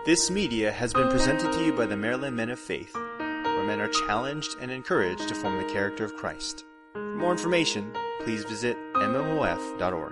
This media has been presented to you by the Maryland Men of Faith, where men are challenged and encouraged to form the character of Christ. For more information, please visit mmof.org.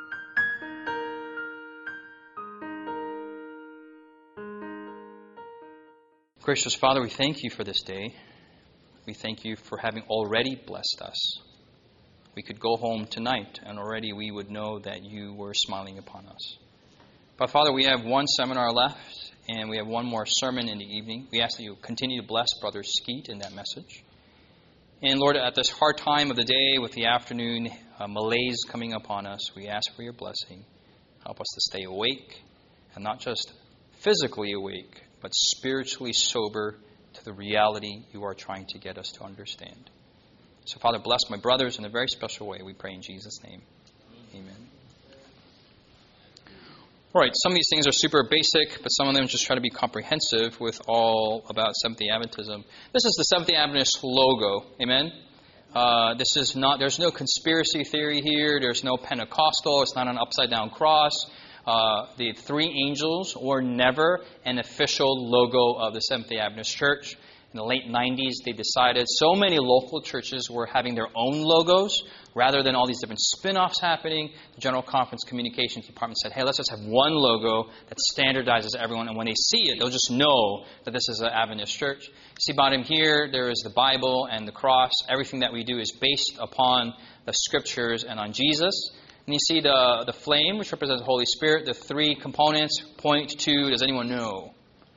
Gracious Father, we thank you for this day. We thank you for having already blessed us. We could go home tonight and already we would know that you were smiling upon us. But Father, we have one seminar left and we have one more sermon in the evening. We ask that you continue to bless Brother Skeet in that message. And Lord, at this hard time of the day with the afternoon malaise coming upon us, we ask for your blessing. Help us to stay awake and not just physically awake, but spiritually sober to the reality you are trying to get us to understand. So, Father, bless my brothers in a very special way. We pray in Jesus' name. Amen. All right, some of these things are super basic, but some of them just try to be comprehensive with all about Seventh-day Adventism. This is the Seventh-day Adventist logo. Amen? There's no conspiracy theory here. There's no Pentecostal. It's not an upside-down cross. The three angels were never an official logo of the Seventh-day Adventist Church. In the late 90s, they decided so many local churches were having their own logos rather than all these different spin-offs happening. The General Conference Communications Department said, hey, let's just have one logo that standardizes everyone. And when they see it, they'll just know that this is an Adventist church. See, bottom here, there is the Bible and the cross. Everything that we do is based upon the Scriptures and on Jesus. And you see the flame, which represents the Holy Spirit. The three components point to, does anyone know?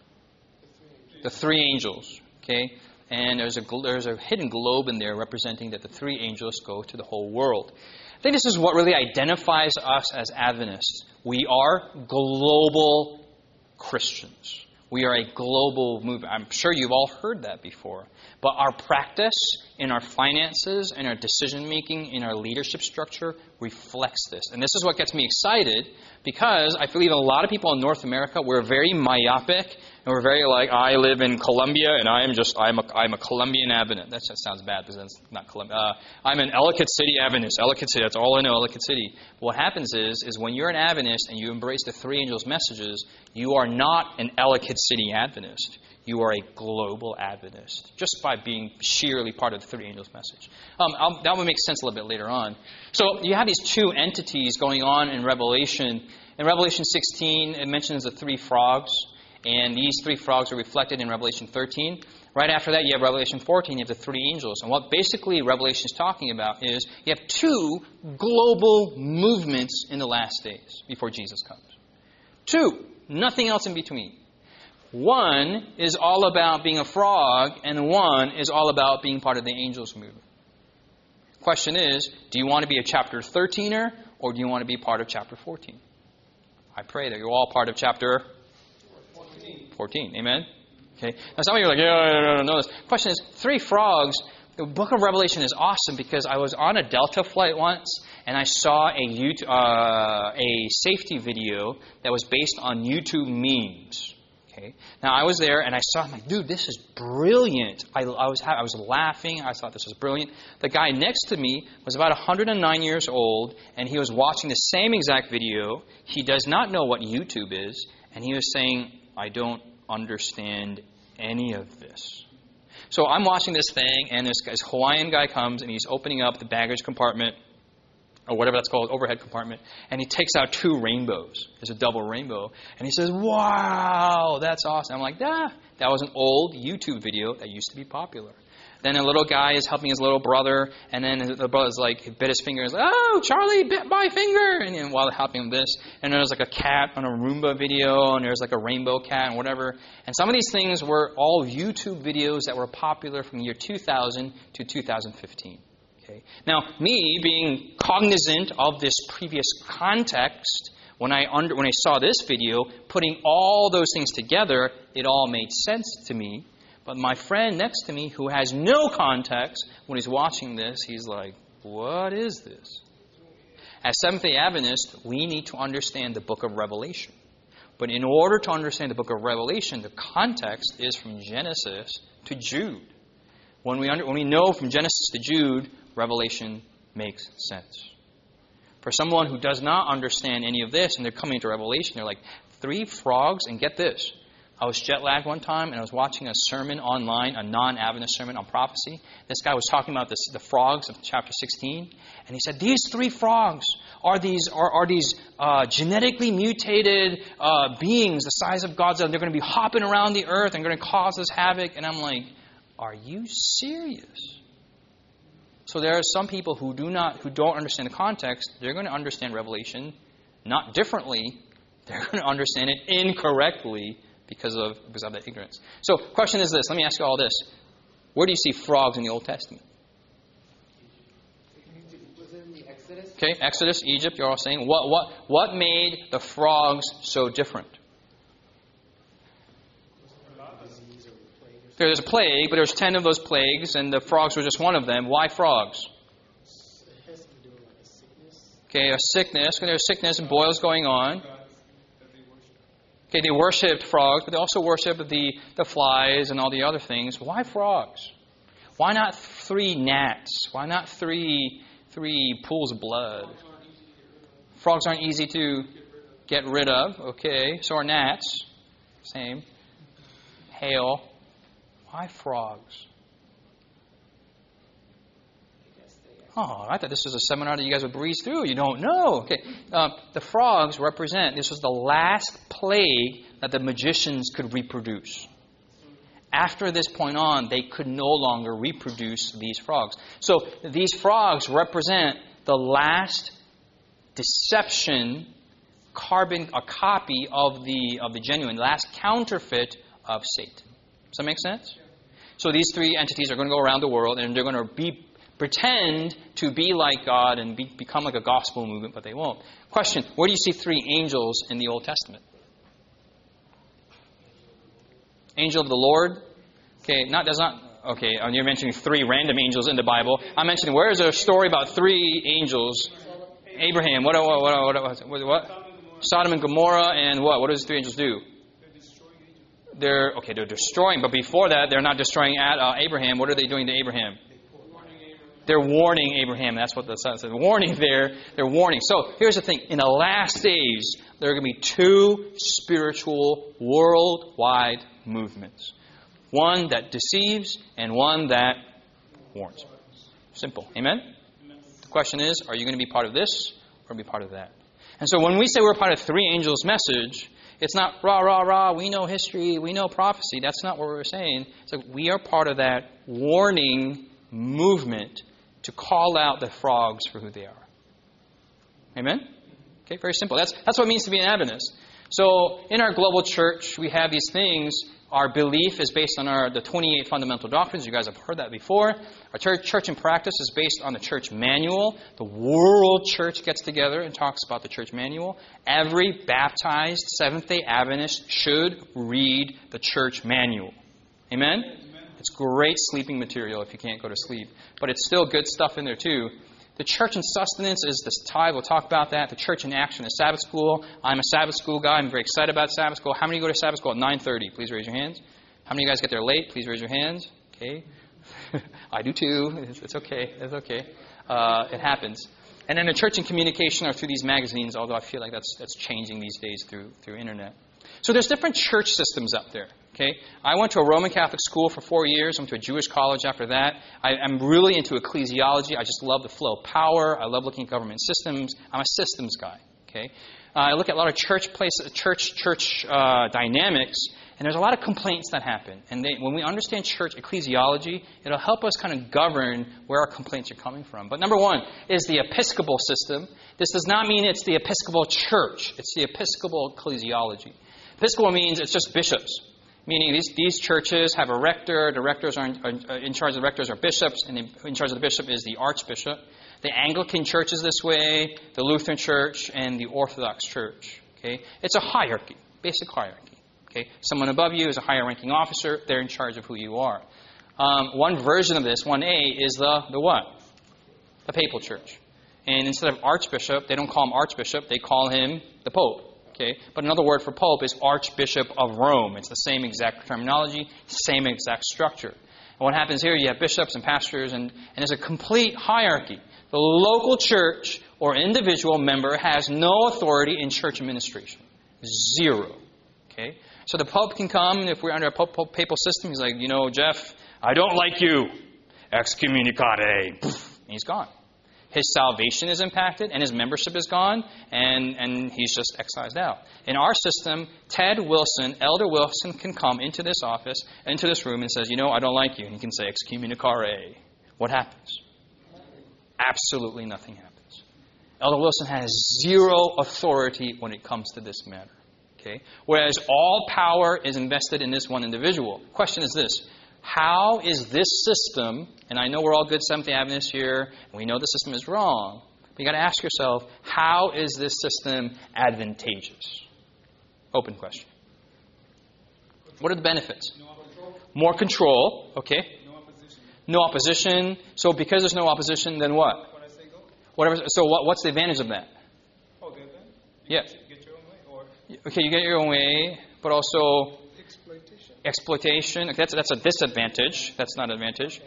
The three angels. Okay? And there's a hidden globe in there representing that the three angels go to the whole world. I think this is what really identifies us as Adventists. We are global Christians. We are a global movement. I'm sure you've all heard that before. But our practice in our finances, in our decision-making, in our leadership structure reflects this. And this is what gets me excited because I believe a lot of people in North America, we're very myopic and we're very like, I live in Columbia and I'm a Columbian Adventist. That just sounds bad because that's not Columbia. I'm an Ellicott City Adventist. Ellicott City, that's all I know, Ellicott City. What happens is when you're an Adventist and you embrace the three angels' messages, you are not an Ellicott City Adventist. You are a global Adventist, just by being sheerly part of the three angels' message. That will make sense a little bit later on. So you have these two entities going on in Revelation. In Revelation 16, it mentions the three frogs, and these three frogs are reflected in Revelation 13. Right after that, you have Revelation 14, you have the three angels. And what basically Revelation is talking about is you have two global movements in the last days before Jesus comes. Two, nothing else in between. One is all about being a frog, and one is all about being part of the angels movement. Question is, do you want to be a chapter 13er, or do you want to be part of chapter 14? I pray that you're all part of chapter 14. Amen? Okay. Now some of you are like, I don't know this. Question is, three frogs. The book of Revelation is awesome because I was on a Delta flight once, and I saw a safety video that was based on YouTube memes. Okay. Now, I was there, and I saw, I'm like, dude, this is brilliant. I was laughing. I thought this was brilliant. The guy next to me was about 109 years old, and he was watching the same exact video. He does not know what YouTube is, and he was saying, I don't understand any of this. So I'm watching this thing, and this Hawaiian guy comes, and he's opening up the baggage compartment, or whatever that's called, overhead compartment, and he takes out two rainbows. There's a double rainbow. And he says, wow, that's awesome. I'm like, that was an old YouTube video that used to be popular. Then a little guy is helping his little brother, and then the brother's like, he bit his finger, and he's like, oh, Charlie bit my finger, and while helping him this. And there's like a cat on a Roomba video, and there's like a rainbow cat and whatever. And some of these things were all YouTube videos that were popular from the year 2000 to 2015. Okay. Now, me being cognizant of this previous context, when I saw this video, putting all those things together, it all made sense to me. But my friend next to me, who has no context, when he's watching this, he's like, what is this? As Seventh-day Adventists, we need to understand the book of Revelation. But in order to understand the book of Revelation, the context is from Genesis to Jude. When we know from Genesis to Jude, Revelation makes sense. For someone who does not understand any of this, and they're coming to Revelation, they're like, 3 frogs, and get this, I was jet lagged one time, and I was watching a sermon online, a non-Adventist sermon on prophecy. This guy was talking about the frogs of chapter 16, and he said, these 3 frogs are these genetically mutated beings the size of God's. They're going to be hopping around the earth and going to cause us havoc. And I'm like, are you serious? So there are some people who don't understand the context. They're going to understand Revelation not differently. They're going to understand it incorrectly because of that ignorance. So, question is this. Let me ask you all this. Where do you see frogs in the Old Testament? Was it in the Exodus? Okay, Exodus, Egypt, you're all saying. What made the frogs so different? There's a plague, but there's 10 of those plagues, and the frogs were just one of them. Why frogs? It has to do with a sickness. Okay, a sickness. There's sickness and boils going on. Okay, they worshipped frogs, but they also worshipped the flies and all the other things. Why frogs? Why not 3 gnats? Why not 3 pools of blood? Frogs aren't easy to get rid of. Okay, so are gnats. Same. Hail. Why frogs? Oh, I thought this was a seminar that you guys would breeze through. You don't know. Okay, the frogs represent, this was the last plague that the magicians could reproduce. After this point on, they could no longer reproduce these frogs. So these frogs represent the last deception, a copy of the genuine, last counterfeit of Satan. Does that make sense? So these 3 entities are going to go around the world, and they're going to pretend to be like God and become like a gospel movement, but they won't. Question, where do you see 3 angels in the Old Testament? Angel of the Lord? Okay, you're mentioning 3 random angels in the Bible. I'm mentioning, where is there a story about 3 angels? Abraham. What? Sodom and Gomorrah, and what? What does the 3 angels do? They're destroying, but before that, they're not destroying Abraham. What are they doing to Abraham? They're warning Abraham. That's what the Son says. Warning there. They're warning. So here's the thing. In the last days, there are going to be 2 spiritual worldwide movements. One that deceives and one that warns. Simple. Amen? The question is, are you going to be part of this or be part of that? And so when we say we're part of 3 angels' message, it's not rah, rah, rah, we know history, we know prophecy. That's not what we're saying. It's like we are part of that warning movement to call out the frogs for who they are. Amen? Okay, very simple. That's what it means to be an Adventist. So in our global church, we have these things. Our belief is based on the 28 fundamental doctrines. You guys have heard that before. Our church in practice is based on the church manual. The world church gets together and talks about the church manual. Every baptized Seventh-day Adventist should read the church manual. Amen? It's great sleeping material if you can't go to sleep. But it's still good stuff in there too. The church in sustenance is this tithe. We'll talk about that. The church in action is Sabbath school. I'm a Sabbath school guy. I'm very excited about Sabbath school. How many go to Sabbath school at 9:30? Please raise your hands. How many of you guys get there late? Please raise your hands. Okay. I do too. It's okay. It's okay. It happens. And then the church in communication are through these magazines, although I feel like that's changing these days through internet. So there's different church systems out there. Okay, I went to a Roman Catholic school for 4 years. I went to a Jewish college after that. I'm really into ecclesiology. I just love the flow of power. I love looking at government systems. I'm a systems guy. Okay, I look at a lot of church dynamics, and there's a lot of complaints that happen. And when we understand church ecclesiology, it'll help us kind of govern where our complaints are coming from. But number 1 is the Episcopal system. This does not mean it's the Episcopal church. It's the Episcopal ecclesiology. Episcopal means it's just bishops. Meaning these churches have a rector. The rectors are in charge of the rectors are bishops, and in charge of the bishop is the archbishop. The Anglican church is this way, the Lutheran church, and the Orthodox church. Okay, it's a hierarchy, basic hierarchy. Okay, someone above you is a higher ranking officer. They're in charge of who you are. One version of this, 1A, is the what? The papal church. And instead of archbishop, they don't call him archbishop. They call him the pope. Okay, but another word for pope is Archbishop of Rome. It's the same exact terminology, same exact structure. And what happens here, you have bishops and pastors, and there's a complete hierarchy. The local church or individual member has no authority in church administration. 0. Okay? So the Pope can come, and if we're under a papal system, he's like, Jeff, I don't like you. Excommunicare. Poof, and he's gone. His salvation is impacted, and his membership is gone, and he's just excised out. In our system, Elder Wilson can come into this office, into this room, and says, I don't like you. And he can say, excommunicare. What happens? Absolutely nothing happens. Elder Wilson has zero authority when it comes to this matter. Okay? Whereas all power is invested in this one individual. Question is this. How is this system, and I know we're all good Seventh-day Adventists here, and we know the system is wrong, but you've got to ask yourself, how is this system advantageous? Open question. What are the benefits? More control. Okay. No opposition. So because there's no opposition, then what? Whatever. So what's the advantage of that? Yeah. Okay, you get your own way, but also exploitation. Okay, that's a disadvantage. That's not an advantage.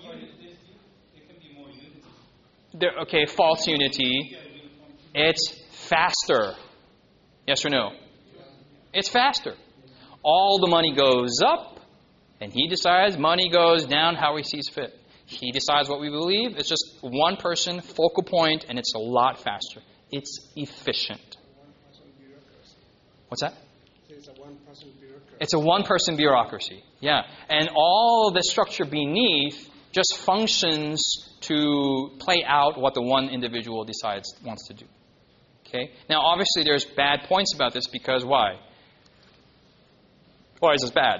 Okay, false unity. It's faster. Yes or no? It's faster. All the money goes up, and he decides money goes down how he sees fit. He decides what we believe. It's just one person, focal point, and it's a lot faster. It's efficient. What's that? It's a one-person bureaucracy. Yeah. And all the structure beneath just functions to play out what the one individual wants to do. Okay? Now, obviously, there's bad points about this because why? Why is this bad?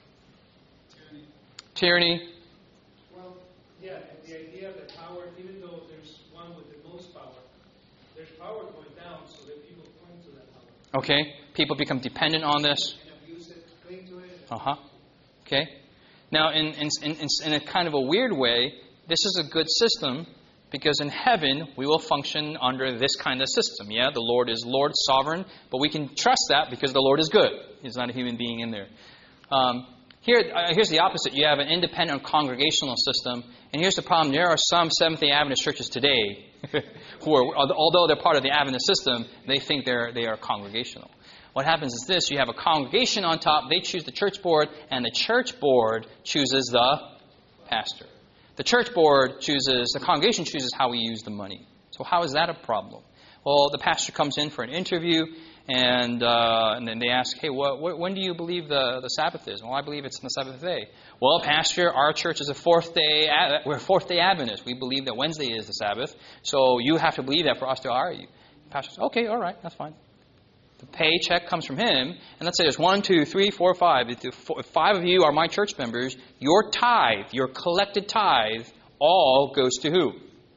Tyranny. Well, yeah, and the idea that power, even though there's one with the most power, there's power going down so that people cling to that power. Okay. People become dependent on this. Abuse it, cling to it. Okay. Now, in a kind of a weird way, this is a good system because in heaven we will function under this kind of system. Yeah, the Lord is Lord, sovereign, but we can trust that because the Lord is good. He's not a human being in there. Here's the opposite. You have an independent congregational system, and here's the problem. There are some Seventh-day Adventist churches today who are, although they're part of the Adventist system, they think they are congregational. What happens is this. You have a congregation on top. They choose the church board, and the church board chooses the pastor. The congregation chooses how we use the money. So how is that a problem? Well, the pastor comes in for an interview, and then they ask, hey, when do you believe the Sabbath is? Well, I believe it's on the seventh day. Well, pastor, our church is we're Fourth-day Adventists. We believe that Wednesday is the Sabbath, so you have to believe that for us to hire you. The pastor says, okay, all right, that's fine. The paycheck comes from him, and let's say there's 1, 2, 3, 4, 5. If 5 of you are my church members, your tithe, your collected tithe, all goes to who?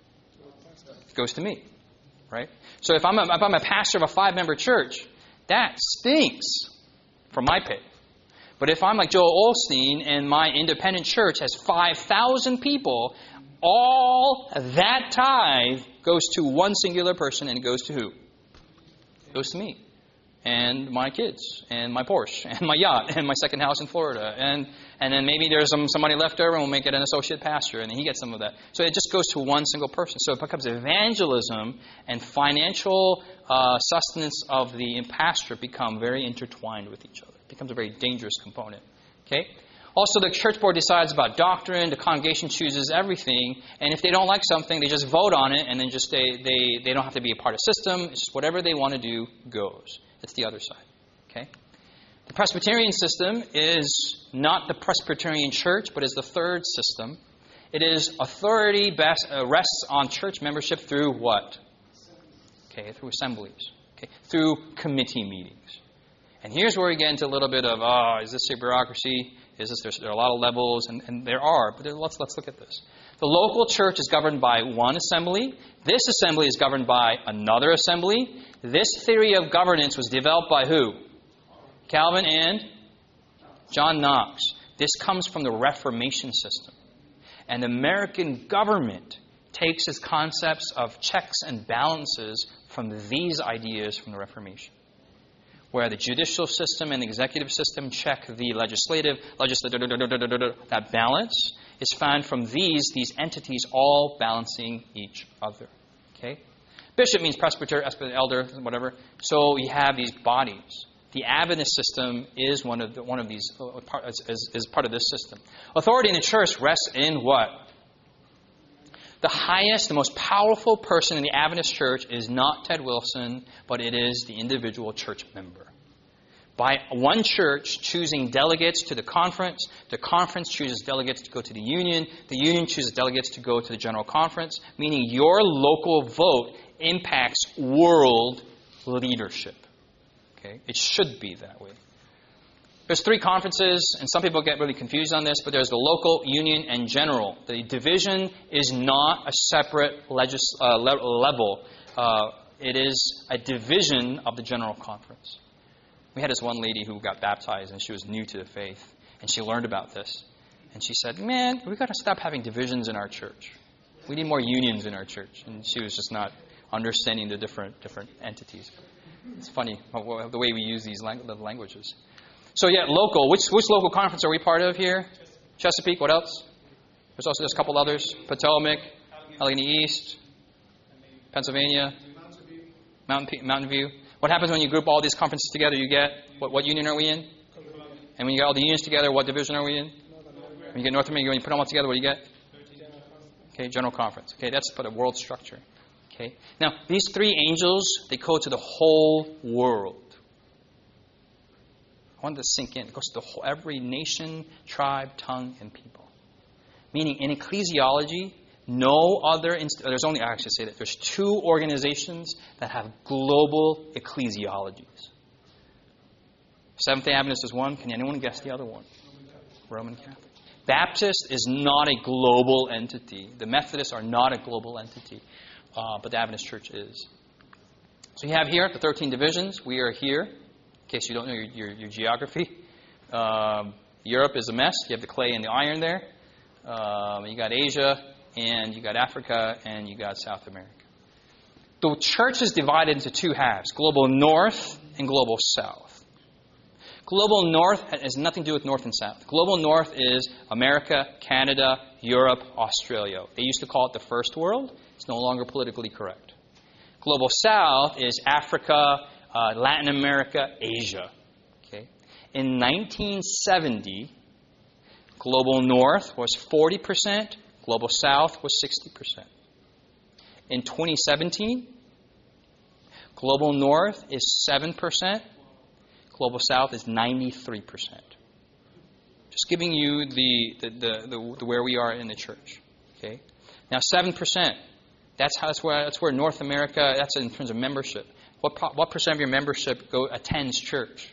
It goes to me, right? So if I'm a pastor of a 5-member church, that stinks for my pay. But if I'm like Joel Osteen and my independent church has 5,000 people, all that tithe goes to one singular person, and it goes to who? It goes to me. And my kids, and my Porsche, and my yacht, and my second house in Florida. And then maybe there's some money left over, and we'll make it an associate pastor, and then he gets some of that. So it just goes to one single person. So it becomes evangelism and financial sustenance of the pastor become very intertwined with each other. It becomes a very dangerous component. Okay? Also, the church board decides about doctrine. The congregation chooses everything. And if they don't like something, they just vote on it, and then just they don't have to be a part of the system. It's just whatever they want to do goes. It's the other side. Okay? The Presbyterian system is not the Presbyterian church, but is the third system. It is authority rests on church membership through what? Okay, through assemblies. Okay, through committee meetings. And here's where we get into a little bit of, is this a bureaucracy? There are a lot of levels, and there are, but let's look at this. The local church is governed by one assembly. This assembly is governed by another assembly. This theory of governance was developed by who? Calvin and John Knox. This comes from the Reformation system. And the American government takes its concepts of checks and balances from these ideas from the Reformation, where the judicial system and the executive system check the legislative, that balance is found from these entities all balancing each other. Okay? Bishop means presbyter, elder, whatever. So you have these bodies. The Adventist system is one of these is part of this system. Authority in the church rests in what? The highest, the most powerful person in the Adventist church is not Ted Wilson, but it is the individual church member. By one church choosing delegates to the conference chooses delegates to go to the union chooses delegates to go to the general conference, meaning your local vote impacts world leadership. Okay? It should be that way. There's 3 conferences, and some people get really confused on this, but there's the local, union, and general. The division is not a separate level. It is a division of the general conference. We had this one lady who got baptized, and she was new to the faith, and she learned about this. And she said, man, we've got to stop having divisions in our church. We need more unions in our church. And she was just not understanding the different entities. It's funny the way we use these languages. So yeah, local. Which local conference are we part of here? Chesapeake. What else? There's a couple others. Potomac, Allegheny East, Pennsylvania, Mountain View. What happens when you group all these conferences together? You get, what union are we in? And when you get all the unions together, what division are we in? When you get North America, when you put them all together, what do you get? Okay, General Conference. Okay, that's for the world structure. Okay. Now, these 3 angels, they go to the whole world. I want it to sink in. It goes to every nation, tribe, tongue, and people. Meaning, in ecclesiology, there's 2 organizations that have global ecclesiologies. Seventh-day Adventist is one. Can anyone guess the other one? Roman Catholic. Baptist is not a global entity. The Methodists are not a global entity. But the Adventist Church is. So you have here the 13 divisions. We are here, in case you don't know your geography. Europe is a mess. You have the clay and the iron there. You got Asia, and you got Africa, and you got South America. The church is divided into 2 halves, global north and global south. Global north has nothing to do with north and south. Global north is America, Canada, Europe, Australia. They used to call it the first world. It's no longer politically correct. Global south is Africa, Latin America, Asia. Okay. In 1970, global north was 40%, global south was 60%. In 2017, global north is 7%, global south is 93%. Just giving you the where we are in the church. Okay. Now 7%. That's where North America. That's in terms of membership. What percent of your membership attends church?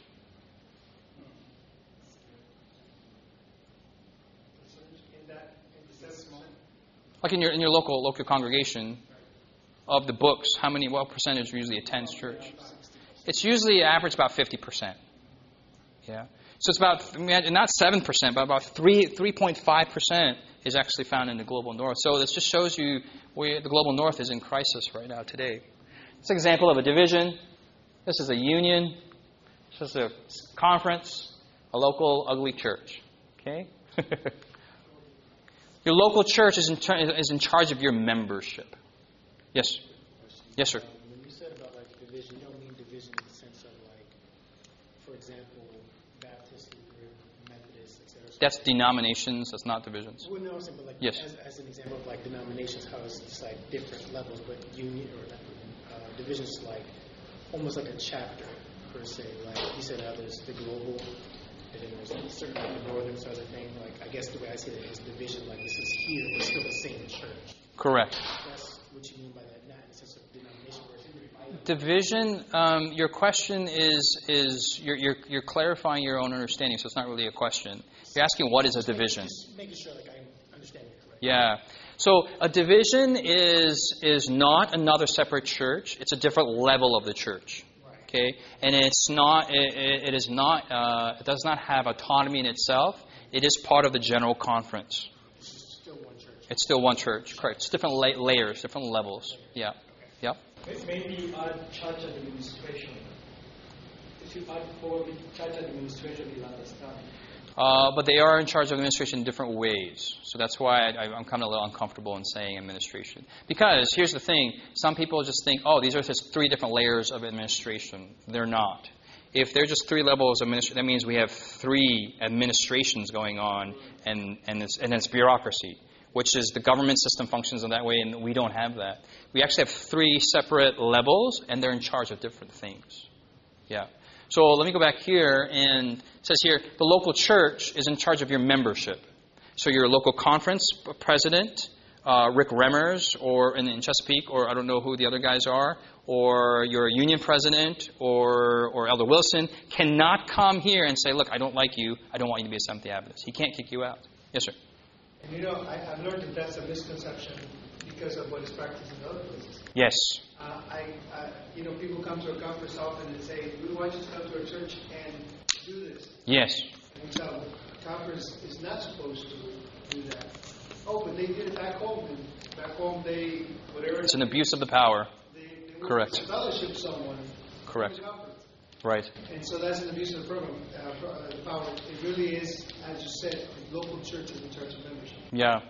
Like in your local congregation, of the books, what percentage usually attends church? It's usually average about 50%. Yeah. So it's about, not 7%, but about 3.5% is actually found in the global north. So this just shows you where the global north is in crisis right now today. It's an example of a division. This is a union. This is a conference. A local ugly church. Okay? Your local church is in charge of your membership. Yes? Yes, sir. When you said about division, you don't mean division in the sense of for example, Baptist, Lutheran, Methodist, etc. That's denominations. That's not divisions. Well, no, I'm saying, but yes. As an example of denominations, how it's just different levels, but union or divisions almost like a chapter per se. You said how there's the global, and then there's certain the northern side of thing. I guess the way I see it is division. This is here, but still the same church. Correct. That's what you mean by that, not in the sense of denomination. Division. Your question is you're clarifying your own understanding, so it's not really a question. You're asking what is a division. Just making sure I understand it correctly. Yeah. So a division is not another separate church. It's a different level of the church. Okay, and it's not. It is not. It does not have autonomy in itself. It is part of the general conference. It's still one church. It's still one church. Correct. It's different layers, different levels. Yeah. Yeah. Maybe add church administration. If you add for church administration, you'll understand. But they are in charge of administration in different ways. So that's why I'm kind of a little uncomfortable in saying administration. Because here's the thing. Some people just think, these are just 3 different layers of administration. They're not. If there's just 3 levels of administration, that means we have 3 administrations going on, and it's bureaucracy, which is the government system functions in that way, and we don't have that. We actually have 3 separate levels, and they're in charge of different things. Yeah. So let me go back here, and it says here, the local church is in charge of your membership. So your local conference president, Rick Remmers, or in Chesapeake, or I don't know who the other guys are, or your union president, or Elder Wilson, cannot come here and say, look, I don't like you. I don't want you to be a Seventh-day Adventist. He can't kick you out. Yes, sir. And I've learned that that's a misconception because of what is practiced in other places. Yes. People come to a conference often and say, we want you to come to our church and do this. Yes. And we tell them, the conference is not supposed to do that. Oh, but they did it back home. And back home, whatever. It's an abuse of the power. They Correct. fellowship someone. Correct. Right. And so that's an abuse of the program, the power. It really is, as you said, the local church is in charge of membership. Yeah.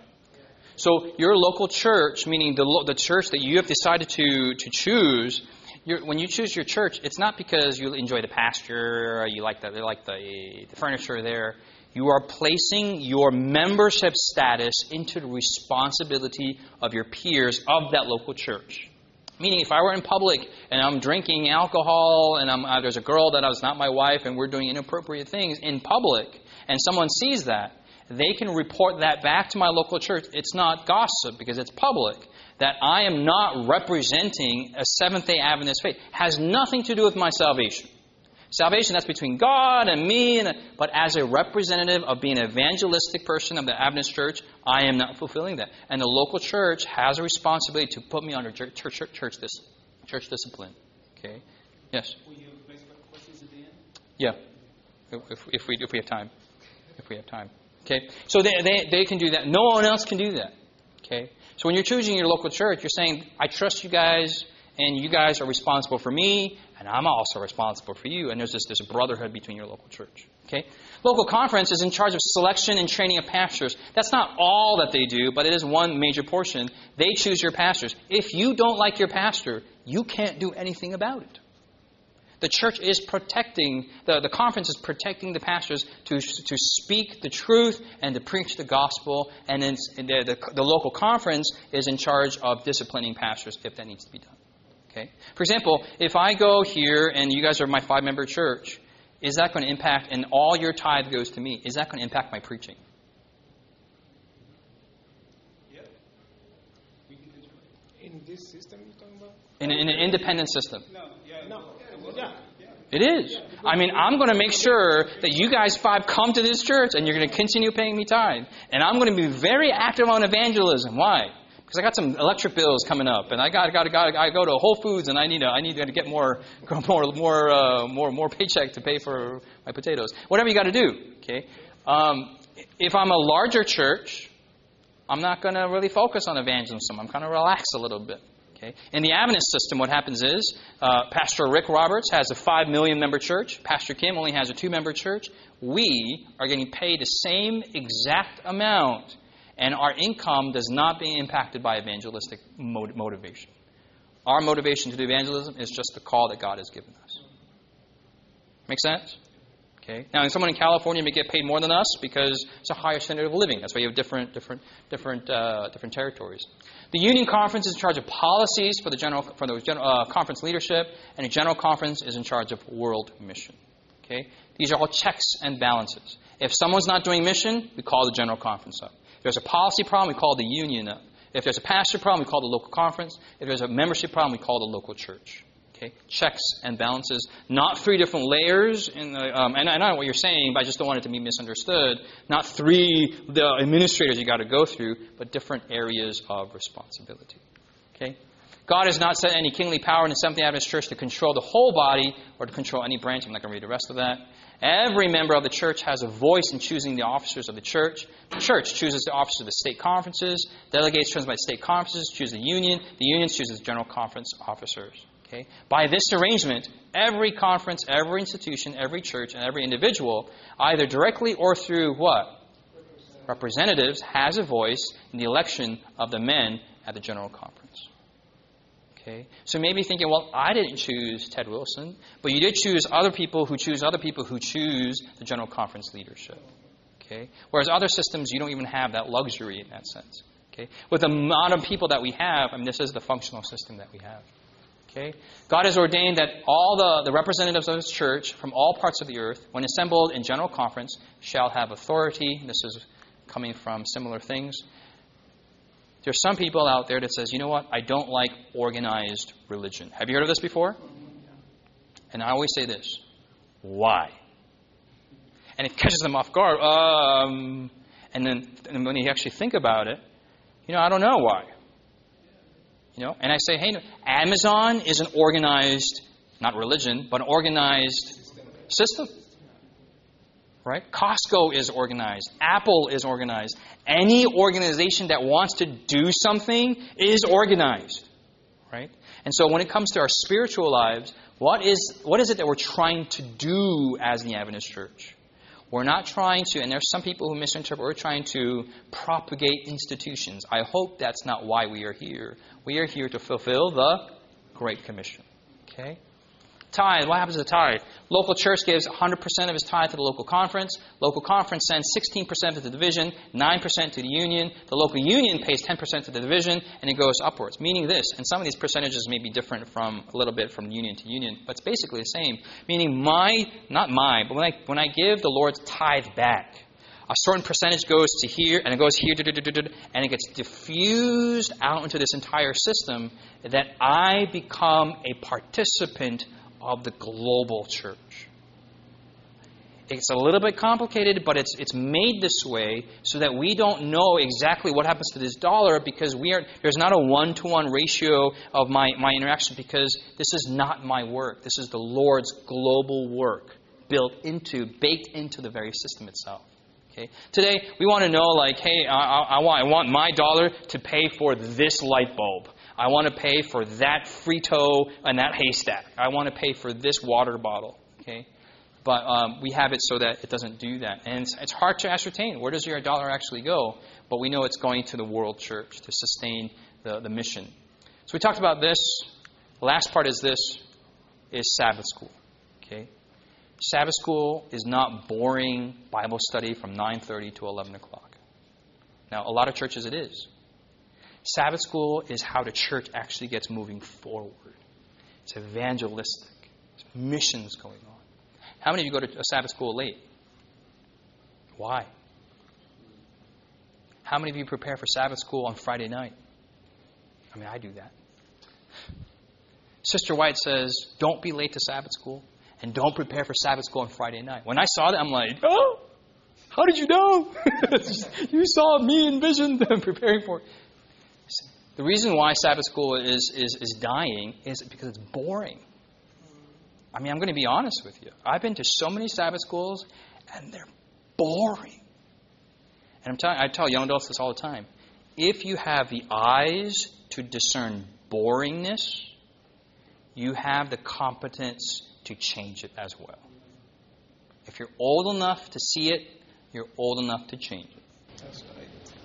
So your local church, meaning the church that you have decided to choose, when you choose your church, it's not because you enjoy the pasture, or you like the furniture there. You are placing your membership status into the responsibility of your peers of that local church. Meaning, if I were in public and I'm drinking alcohol and there's a girl that is not my wife and we're doing inappropriate things in public, and someone sees that, they can report that back to my local church. It's not gossip because it's public. That I am not representing a Seventh-day Adventist faith. Has nothing to do with my salvation. Salvation, that's between God and me. But as a representative of being an evangelistic person of the Adventist church, I am not fulfilling that. And the local church has a responsibility to put me under church discipline. Okay? Yes? Will you raise questions at the end? Yeah. If we have time. If we have time. Okay? So they can do that. No one else can do that. Okay? So when you're choosing your local church, you're saying, I trust you guys, and you guys are responsible for me, and I'm also responsible for you. And there's this brotherhood between your local church. Okay? Local conference is in charge of selection and training of pastors. That's not all that they do, but it is one major portion. They choose your pastors. If you don't like your pastor, you can't do anything about it. The church is protecting, the conference is protecting the pastors to speak the truth and to preach the gospel. And then the local conference is in charge of disciplining pastors if that needs to be done. Okay. For example, if I go here and you guys are my 5-member church, is that going to impact, and all your tithe goes to me, is that going to impact my preaching? Yeah. In this system you're talking about? In an independent system. No. Yeah. No. Yeah. It is. I mean, I'm going to make sure that you guys 5 come to this church and you're going to continue paying me tithe. And I'm going to be very active on evangelism. Why? Because I got some electric bills coming up, and I go to Whole Foods, and I need to get more paycheck to pay for my potatoes. Whatever you got to do. Okay. If I'm a larger church, I'm not going to really focus on evangelism. I'm going to relax a little bit. Okay. In the Adventist system, what happens is Pastor Rick Roberts has a 5 million member church. Pastor Kim only has a 2-member church. We are getting paid the same exact amount, and our income does not be impacted by evangelistic motivation. Our motivation to do evangelism is just the call that God has given us. Make sense? Okay. Now, someone in California may get paid more than us because it's a higher standard of living. That's why you have different territories. The Union Conference is in charge of policies for the general conference leadership, and the General Conference is in charge of world mission. Okay. These are all checks and balances. If someone's not doing mission, we call the General Conference up. If there's a policy problem, we call the union up. If there's a pastor problem, we call the local conference. If there's a membership problem, we call the local church. Okay, checks and balances, not 3 different layers. And I know what you're saying, but I just don't want it to be misunderstood. Not 3 the administrators you got to go through, but different areas of responsibility. Okay, God has not set any kingly power in the Seventh-day Adventist Church to control the whole body or to control any branch. I'm not going to read the rest of that. Every member of the church has a voice in choosing the officers of the church. The church chooses the officers of the state conferences. Delegates chosen by state conferences choose the union. The union chooses general conference officers. Okay? By this arrangement, every conference, every institution, every church, and every individual, either directly or through what? Representatives, has a voice in the election of the men at the general conference. Okay? So maybe thinking, well, I didn't choose Ted Wilson, but you did choose other people who choose the General Conference leadership. Okay? Whereas other systems, you don't even have that luxury in that sense. Okay? With the amount of people that we have, this is the functional system that we have. Okay? God has ordained that all the representatives of His church from all parts of the earth, when assembled in General Conference, shall have authority. This is coming from similar things. There's some people out there that says, you know what, I don't like organized religion. Have you heard of this before? And I always say this, why? And it catches them off guard. And then when you actually think about it, I don't know why. And I say, hey, Amazon is an organized, not religion, but an organized system. Right? Costco is organized. Apple is organized. Any organization that wants to do something is organized. Right? And so when it comes to our spiritual lives, what is it that we're trying to do as the Adventist Church? We're not trying to, and there's some people who misinterpret, we're trying to propagate institutions. I hope that's not why we are here. We are here to fulfill the Great Commission. Okay? Tithe. What happens to the tithe? Local church gives 100% of his tithe to the local conference. Local conference sends 16% to the division, 9% to the union. The local union pays 10% to the division, and it goes upwards. Meaning this, and some of these percentages may be different from a little bit from union to union, but it's basically the same. Meaning but when I give the Lord's tithe back, a certain percentage goes to here, and it goes here, and it gets diffused out into this entire system, that I become a participant of the global church. It's a little bit complicated, but it's made this way so that we don't know exactly what happens to this dollar, because there's not a 1-to-1 ratio of my interaction, because this is not my work. This is the Lord's global work baked into the very system itself. Okay? Today, we want to know, like, hey, I want my dollar to pay for this light bulb. I want to pay for that Frito and that haystack. I want to pay for this water bottle. Okay, but we have it so that it doesn't do that, and it's hard to ascertain where does your dollar actually go. But we know it's going to the world church to sustain the mission. So we talked about this. The last part is Sabbath school. Okay, Sabbath school is not boring Bible study from 9:30 to 11 o'clock. Now, a lot of churches it is. Sabbath school is how the church actually gets moving forward. It's evangelistic. It's missions going on. How many of you go to a Sabbath school late? Why? How many of you prepare for Sabbath school on Friday night? I do that. Sister White says, don't be late to Sabbath school, and don't prepare for Sabbath school on Friday night. When I saw that, I'm like, oh, how did you know? You saw me in vision preparing for it. The reason why Sabbath school is dying is because it's boring. I'm going to be honest with you. I've been to so many Sabbath schools, and they're boring. And I tell young adults this all the time. If you have the eyes to discern boringness, you have the competence to change it as well. If you're old enough to see it, you're old enough to change it. That's right.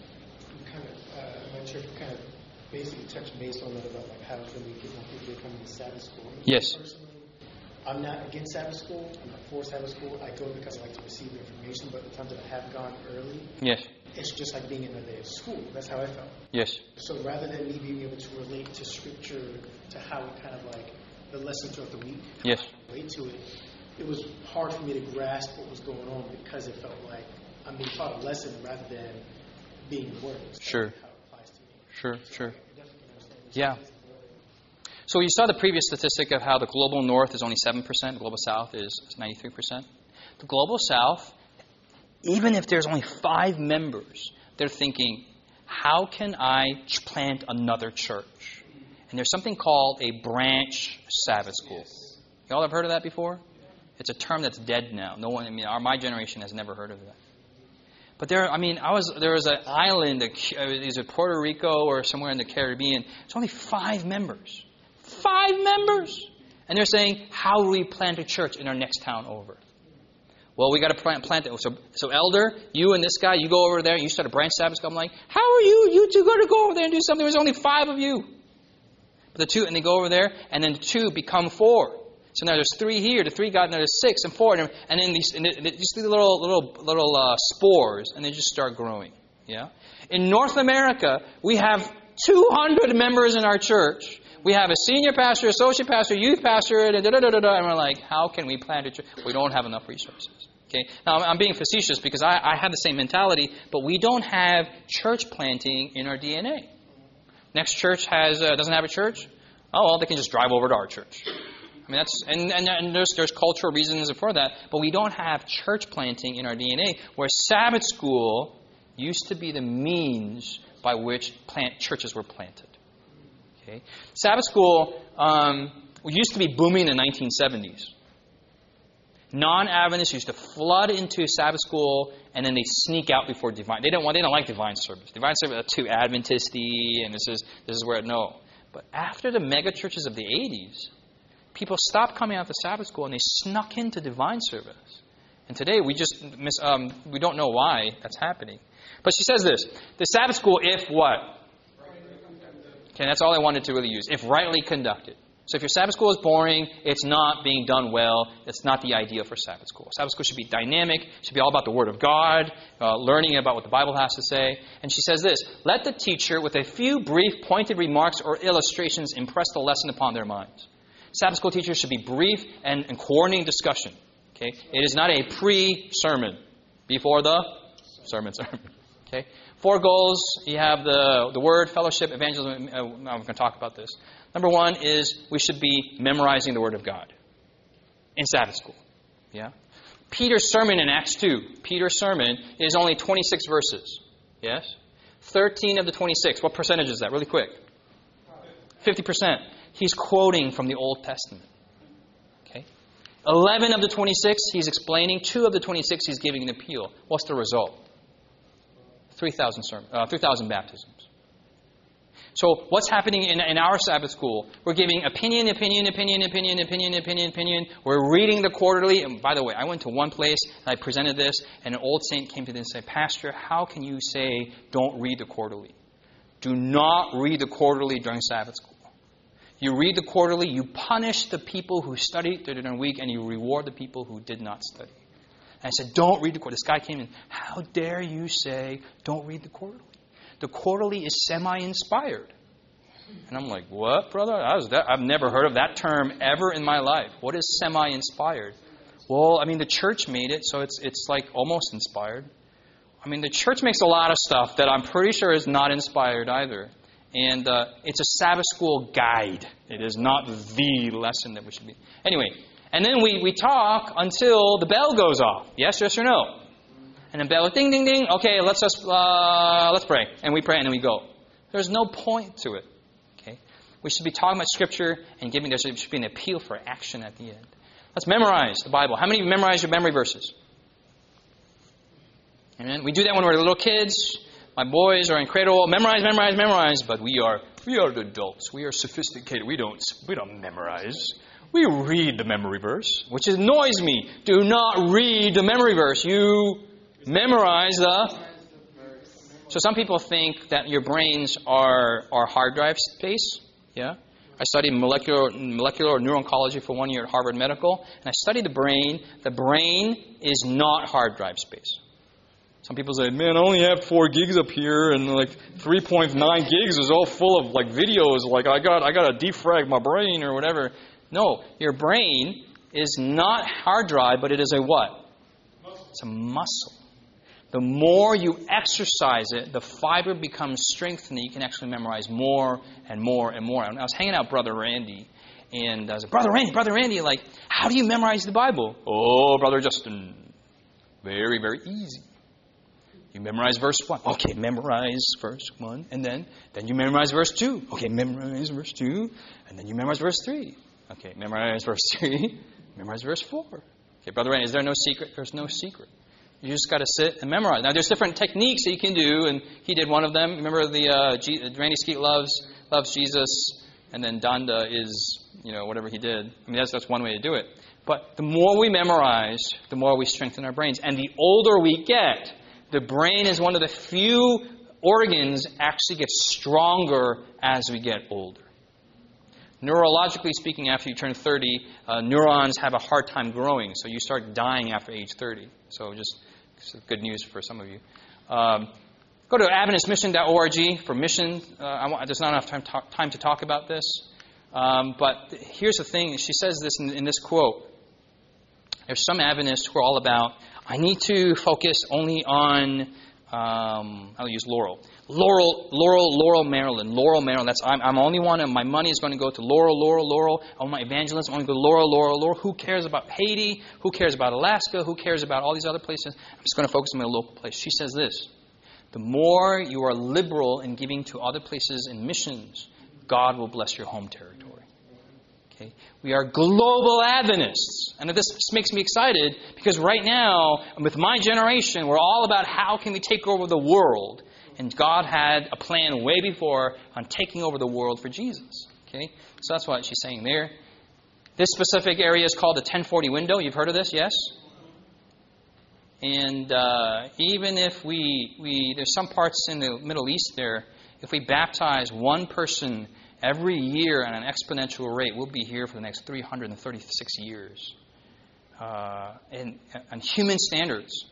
My church kind of basically touched base on that about how can we get more people to come to Sabbath school. Yes. Personally, I'm not against Sabbath school. I'm not for Sabbath school. I go because I like to receive information, but the times that I have gone early, yes, it's just like being in a day of school. That's how I felt. Yes. So rather than me being able to relate to Scripture, to how it kind of like the lesson throughout the week, yes, relate to it, it was hard for me to grasp what was going on because it felt like I'm being taught a lesson rather than being the word. Sure. How it applies to me. Sure. So Yeah. So you saw the previous statistic of how the global north is only 7%, the global south is 93%. The global south, even if there's only 5 members, they're thinking, how can I plant another church? And there's something called a branch Sabbath school. Y'all have heard of that before? It's a term that's dead now. No one, my generation has never heard of that. But there was an island, is it Puerto Rico or somewhere in the Caribbean? It's only 5 members. 5 members! And they're saying, how do we plant a church in our next town over? Well, we got to plant it. So elder, you and this guy, you go over there and you start a branch Sabbath school. I'm like, how are you two going to go over there and do something? There's only 5 of you. But the 2, and they go over there, and then the 2 become 4. So now there's 3 here, the 3 got, now there's 6 and 4, and then these little spores, and they just start growing. Yeah. In North America, we have 200 members in our church. We have a senior pastor, associate pastor, youth pastor, and we're like, how can we plant a church? We don't have enough resources. Okay. Now, I'm being facetious because I have the same mentality, but we don't have church planting in our DNA. Next church doesn't have a church. Oh, well, they can just drive over to our church. I mean, and there's cultural reasons for that, but we don't have church planting in our DNA, where Sabbath school used to be the means by which churches were planted. Okay, Sabbath school used to be booming in the 1970s. Non-Adventists used to flood into Sabbath school, and then they sneak out before divine. They don't like divine service. Divine service is too Adventisty, and this is where no. But after the mega churches of the 80s, people stopped coming out to Sabbath school, and they snuck into divine service. And today we just we don't know why that's happening. But she says this: the Sabbath school, if what? Okay, that's all I wanted to really use. If rightly conducted. So if your Sabbath school is boring, it's not being done well. It's not the idea for Sabbath school. Sabbath school should be dynamic. Should be all about the Word of God, learning about what the Bible has to say. And she says this: let the teacher, with a few brief, pointed remarks or illustrations, impress the lesson upon their minds. Sabbath school teachers should be brief and coordinating discussion. Okay, it is not a pre-sermon before the sermon. Okay, 4 goals. You have the Word, fellowship, evangelism. I'm going to talk about this. Number 1 is we should be memorizing the Word of God in Sabbath school. Yeah, Peter's sermon in Acts 2. Peter's sermon is only 26 verses. Yes, 13 of the 26. What percentage is that? Really quick. 50%. He's quoting from the Old Testament. Okay, 11 of the 26 he's explaining. 2 of the 26 he's giving an appeal. What's the result? 3,000 baptisms. So what's happening in our Sabbath school? We're giving opinion. We're reading the quarterly. And by the way, I went to one place and I presented this, and an old saint came to me and said, "Pastor, how can you say don't read the quarterly? Do not read the quarterly during Sabbath school. You read the quarterly, you punish the people who studied during the week, and you reward the people who did not study." And I said, don't read the quarterly. This guy came in, how dare you say don't read the quarterly? The quarterly is semi-inspired. And I'm like, what, brother? I've never heard of that term ever in my life. What is semi-inspired? Well, I mean, the church made it, so it's like almost inspired. I mean, the church makes a lot of stuff that I'm pretty sure is not inspired either. And it's a Sabbath school guide. It is not the lesson that we should be. Anyway, and then we talk until the bell goes off. Yes or no? And the bell, ding, ding, ding. Okay, let's pray. And we pray and then we go. There's no point to it. Okay, we should be talking about Scripture and there should be an appeal for action at the end. Let's memorize the Bible. How many of you memorize your memory verses? Amen. We do that when we're little kids. My boys are in cradle. Memorize. But we are the adults. We are sophisticated. We don't memorize. We read the memory verse, which annoys me. Do not read the memory verse. You memorize the. So some people think that your brains are hard drive space. Yeah. I studied molecular neuro-oncology for 1 year at Harvard Medical, and I studied the brain. The brain is not hard drive space. Some people say, man, I only have 4 gigs up here, and like 3.9 gigs is all full of like videos. Like I got to defrag my brain or whatever. No, your brain is not hard drive, but it is a what? It's a muscle. The more you exercise it, the fiber becomes strengthened, and you can actually memorize more and more and more. And I was hanging out with Brother Randy, and I was like, Brother Randy, like, how do you memorize the Bible? Oh, Brother Justin, very, very easy. You memorize verse 1. Okay, memorize verse 1. And then you memorize verse 2. Okay, memorize verse 2. And then you memorize verse 3. Okay, memorize verse 3. Memorize verse 4. Okay, Brother Randy, is there no secret? There's no secret. You just got to sit and memorize. Now, there's different techniques that you can do, and he did one of them. Remember Randy Skeet loves Jesus, and then Donda is, whatever he did. I mean, that's one way to do it. But the more we memorize, the more we strengthen our brains. And the older we get, the brain is one of the few organs actually gets stronger as we get older. Neurologically speaking, after you turn 30, neurons have a hard time growing, so you start dying after age 30. So just good news for some of you. Go to AdventistMission.org for mission. There's not enough time to talk about this. But here's the thing. She says this in this quote. There's some Adventists who are all about, I need to focus only on, I'll use Laurel, Maryland. Laurel, Maryland. I'm only one, and my money is going to go to Laurel. All my evangelism, I'm going to go to Laurel. Who cares about Haiti? Who cares about Alaska? Who cares about all these other places? I'm just going to focus on my local place. She says this. The more you are liberal in giving to other places in missions, God will bless your home territory. Okay? We are global Adventists. And this makes me excited because right now, with my generation, we're all about how can we take over the world. And God had a plan way before on taking over the world for Jesus. Okay? So that's what she's saying there. This specific area is called the 1040 window. You've heard of this, yes? And even if there's some parts in the Middle East there, if we baptize one person every year at an exponential rate, we'll be here for the next 336 years. And on human standards,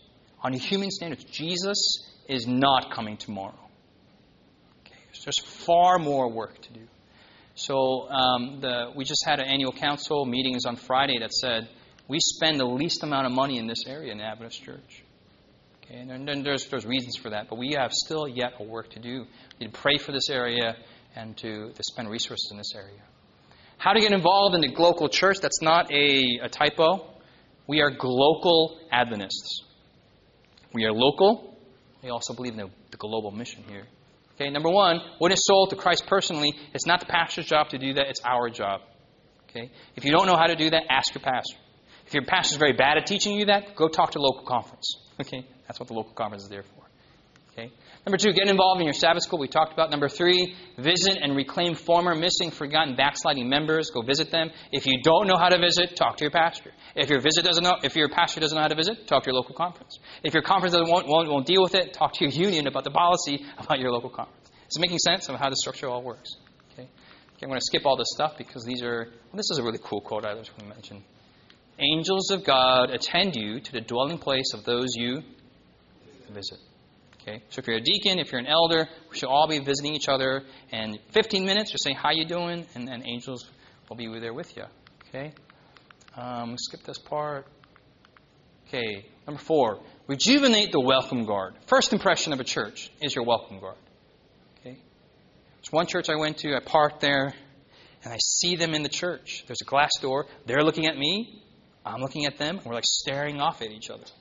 Jesus is not coming tomorrow. Okay, there's far more work to do. So we just had an annual council meetings on Friday that said we spend the least amount of money in this area in the Adventist Church. Okay, and then there's reasons for that, but we have still yet a work to do. We need to pray for this area and to spend resources in this area. How to get involved in the local church? That's not a typo. We are global Adventists. We are local. We also believe in the global mission here. Okay, number one, win a soul to Christ personally. It's not the pastor's job to do that. It's our job. Okay, if you don't know how to do that, ask your pastor. If your pastor is very bad at teaching you that, go talk to a local conference. Okay, that's what the local conference is there for. Okay. Number two, get involved in your Sabbath school. We talked about. Number three, visit and reclaim former, missing, forgotten, backsliding members. Go visit them. If you don't know how to visit, talk to your pastor. If your pastor doesn't know how to visit, talk to your local conference. If your conference won't deal with it, talk to your union about the policy about your local conference. Is it making sense of how the structure all works? Okay. I'm going to skip all this stuff because this is a really cool quote I just want to mention. Angels of God attend you to the dwelling place of those you visit. Okay, so if you're a deacon, if you're an elder, we should all be visiting each other. And 15 minutes, just saying, how you doing? And angels will be there with you. Okay, skip this part. Okay, number four, rejuvenate the welcome guard. First impression of a church is your welcome guard. Okay, there's one church I went to, I parked there, and I see them in the church. There's a glass door. They're looking at me. I'm looking at them, and we're like staring off at each other.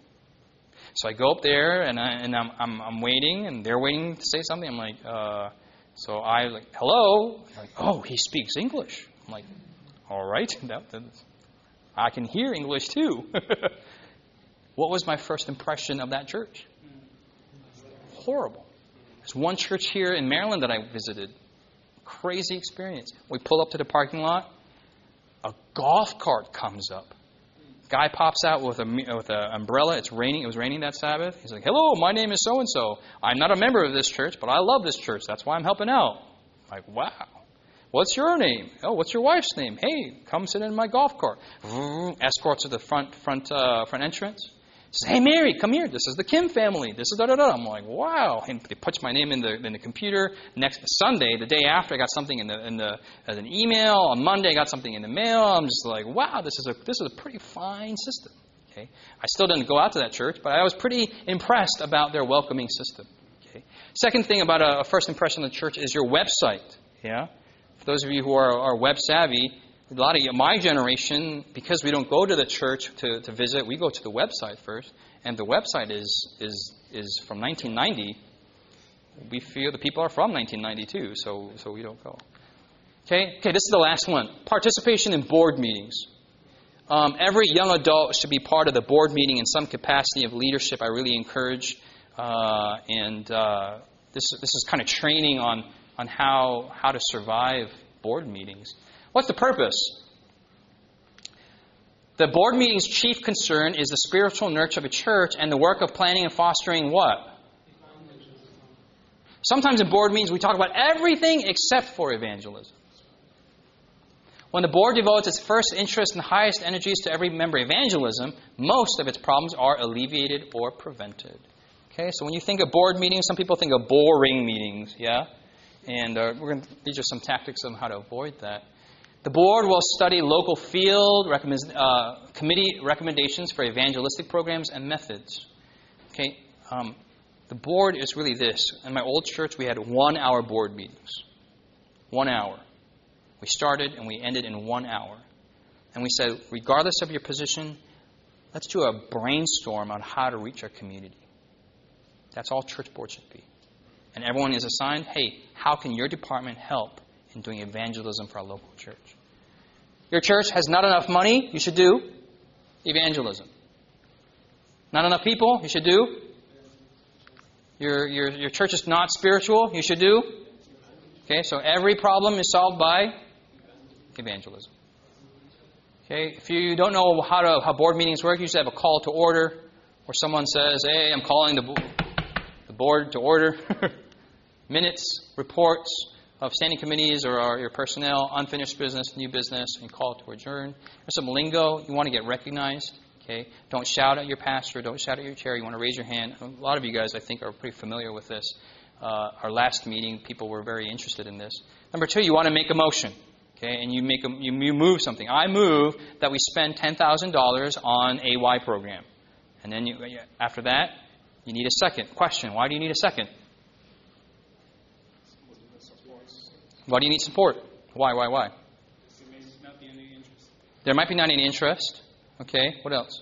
So I go up there, and I'm waiting, and they're waiting to say something. I'm like, so I like, hello. They're like, oh, he speaks English. I'm like, all right, I can hear English too. What was my first impression of that church? Horrible. There's one church here in Maryland that I visited. Crazy experience. We pull up to the parking lot. A golf cart comes up. Guy pops out with an umbrella. It's raining. It was raining that Sabbath. He's like, hello, my name is so-and-so. I'm not a member of this church, but I love this church. That's why I'm helping out. I'm like, wow. What's your name? Oh, what's your wife's name? Hey, come sit in my golf cart. Escorts to the front entrance. Says, hey, Mary, come here. This is the Kim family. This is da-da-da. I'm like, wow. And they put my name in the computer. Next Sunday, the day after, I got something as an email. On Monday, I got something in the mail. I'm just like, wow, this is a pretty fine system. Okay, I still didn't go out to that church, but I was pretty impressed about their welcoming system. Okay. Second thing about a first impression of the church is your website. Yeah, for those of you who are web savvy. A lot of my generation, because we don't go to the church to visit, we go to the website first. And the website is from 1990. We feel the people are from 1992, so we don't go. Okay, this is the last one. Participation in board meetings. Every young adult should be part of the board meeting in some capacity of leadership. I really encourage. This is kind of training on how to survive board meetings. What's the purpose? The board meeting's chief concern is the spiritual nurture of a church and the work of planning and fostering what? Sometimes in board meetings we talk about everything except for evangelism. When the board devotes its first interest and highest energies to every member evangelism, most of its problems are alleviated or prevented. Okay, so when you think of board meetings, some people think of boring meetings, yeah? And these are some tactics on how to avoid that. The board will study local field committee recommendations for evangelistic programs and methods. Okay, the board is really this. In my old church, we had 1-hour board meetings. 1 hour. We started and we ended in 1 hour. And we said, regardless of your position, let's do a brainstorm on how to reach our community. That's all church board should be. And everyone is assigned, hey, how can your department help in doing evangelism for our local church? Your church has not enough money, you should do evangelism. Not enough people, you should do. Your church is not spiritual, you should do. Okay, so every problem is solved by evangelism. Okay, if you don't know how board meetings work, you should have a call to order, where someone says, hey, I'm calling the board to order. Minutes, reports of standing committees or your personnel, unfinished business, new business, and call to adjourn. There's some lingo. You want to get recognized. Okay, don't shout at your pastor. Don't shout at your chair. You want to raise your hand. A lot of you guys, I think, are pretty familiar with this. Our last meeting, people were very interested in this. Number 2, you want to make a motion. Okay, and you move something. I move that we spend $10,000 on a Y program. And then after that, you need a second. Question, why do you need a second? Why do you need support? Why? There may not be any interest. There might be not any interest. Okay, what else?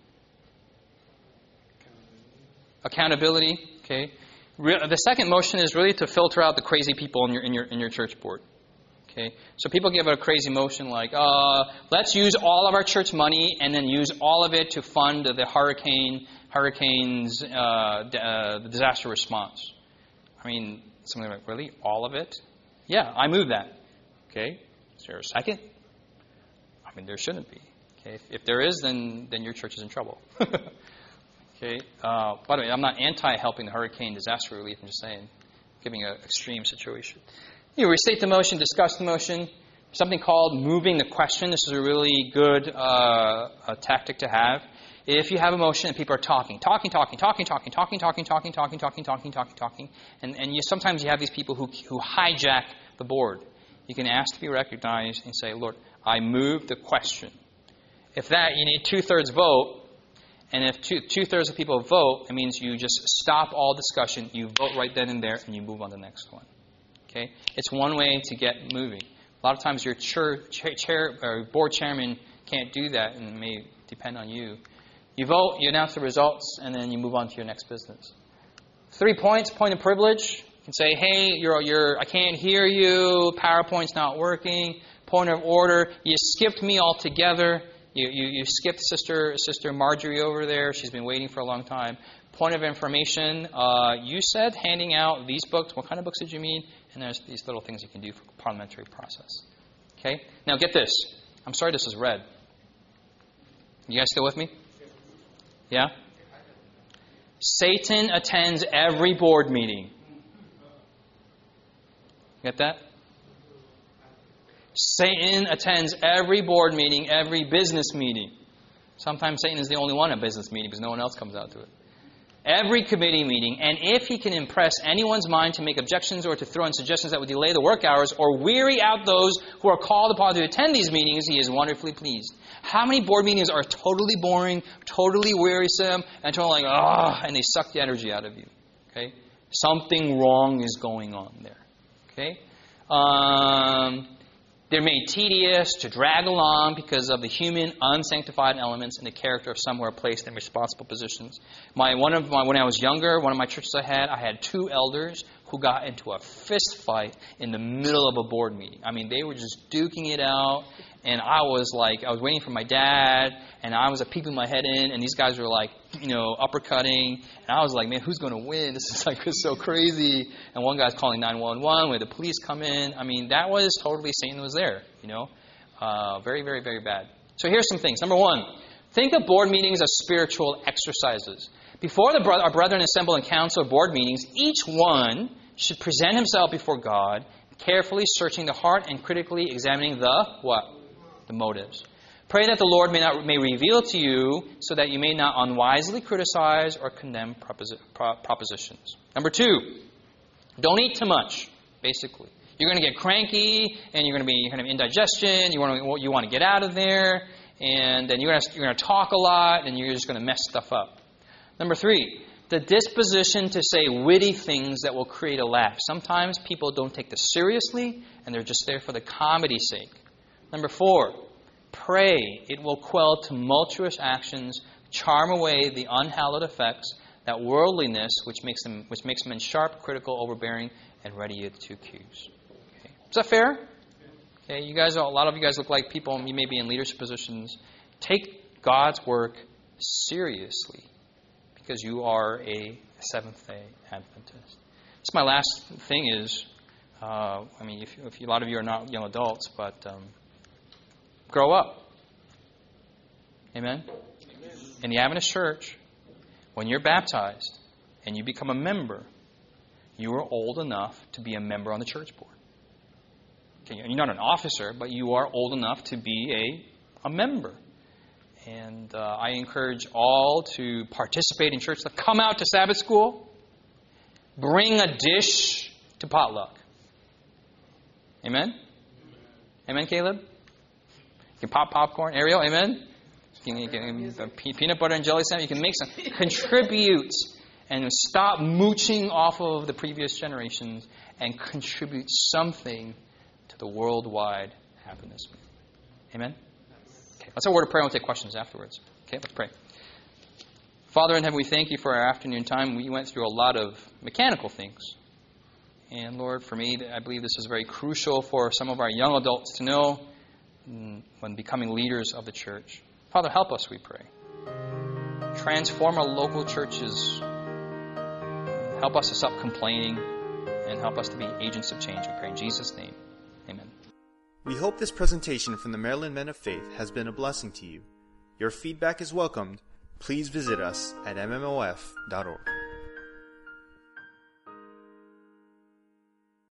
Accountability. Okay. The second motion is really to filter out the crazy people in your church board. Okay, so people give a crazy motion like, let's use all of our church money and then use all of it to fund the hurricanes, the disaster response. I mean, something like, really? All of it? Yeah, I move that. Okay, is there a second? I mean, there shouldn't be. Okay, if there is, then your church is in trouble. Okay. By the way, I'm not anti-helping the hurricane disaster relief. I'm just saying, giving an extreme situation. You restate the motion, discuss the motion. Something called moving the question. This is a really good tactic to have. If you have a motion and people are talking, and sometimes you have these people who hijack the board. You can ask to be recognized and say, Lord, I move the question. If that, you need 2/3 vote. And if 2/3 of people vote, it means you just stop all discussion, you vote right then and there, and you move on to the next one. Okay? It's one way to get moving. A lot of times your chair or board chairman can't do that, and it may depend on you. You vote, you announce the results, and then you move on to your next business. 3 points, point of privilege. You can say, hey, I can't hear you, PowerPoint's not working. Point of order, you skipped me altogether. You skipped Sister Marjorie over there. She's been waiting for a long time. Point of information, you said handing out these books. What kind of books did you mean? And there's these little things you can do for parliamentary process. Okay? Now get this. I'm sorry this is red. You guys still with me? Yeah? Satan attends every board meeting. Get that? Satan attends every board meeting, every business meeting. Sometimes Satan is the only one at business meeting because no one else comes out to it. Every committee meeting, and if he can impress anyone's mind to make objections or to throw in suggestions that would delay the work hours or weary out those who are called upon to attend these meetings, he is wonderfully pleased. How many board meetings are totally boring, totally wearisome, and totally like, and they suck the energy out of you? Okay? Something wrong is going on there. Okay? They're made tedious to drag along because of the human, unsanctified elements in the character of some who are placed in responsible positions. When I was younger, one of my churches I had 2 elders who got into a fist fight in the middle of a board meeting. I mean, they were just duking it out, and I was waiting for my dad, and I was peeping my head in, and these guys were uppercutting, and I was like, man, who's going to win? This is so crazy. And one guy's calling 911 where the police come in. I mean, that was totally Satan was there, Very, very, very bad. So here's some things. Number 1, think of board meetings as spiritual exercises. Before our brethren assemble in council or board meetings, each one should present himself before God carefully searching the heart and critically examining the what? The motives. Pray that the Lord may reveal to you so that you may not unwisely criticize or condemn propositions. Number 2, don't eat too much, basically. You're going to get cranky, and you're going to be kind of indigestion. You want to get out of there, and then you're going to talk a lot, and you're just going to mess stuff up. Number 3, the disposition to say witty things that will create a laugh. Sometimes people don't take this seriously, and they're just there for the comedy's sake. Number 4, pray it will quell tumultuous actions, charm away the unhallowed effects, that worldliness which makes men sharp, critical, overbearing, and ready to accuse. Okay. Is that fair? Okay, a lot of you guys look like people, you may be in leadership positions. Take God's work seriously, because you are a Seventh-day Adventist. This my last thing is, if a lot of you are not young adults, but grow up. Amen? In the Adventist Church, when you're baptized and you become a member, you are old enough to be a member on the church board. Okay, you're not an officer, but you are old enough to be a member. And I encourage all to participate in church. Come out to Sabbath school. Bring a dish to potluck. Amen? Amen, Caleb? You can pop popcorn. Ariel, amen? You can peanut butter and jelly sandwich. You can make some. Contribute and stop mooching off of the previous generations and contribute something to the worldwide happiness movement. Amen? Okay, let's have a word of prayer and we'll take questions afterwards. Okay, let's pray. Father in heaven, we thank you for our afternoon time. We went through a lot of mechanical things. And Lord, for me, I believe this is very crucial for some of our young adults to know when becoming leaders of the church. Father, help us, we pray. Transform our local churches. Help us to stop complaining and help us to be agents of change. We pray in Jesus' name. Amen. We hope this presentation from the Maryland Men of Faith has been a blessing to you. Your feedback is welcomed. Please visit us at mmof.org.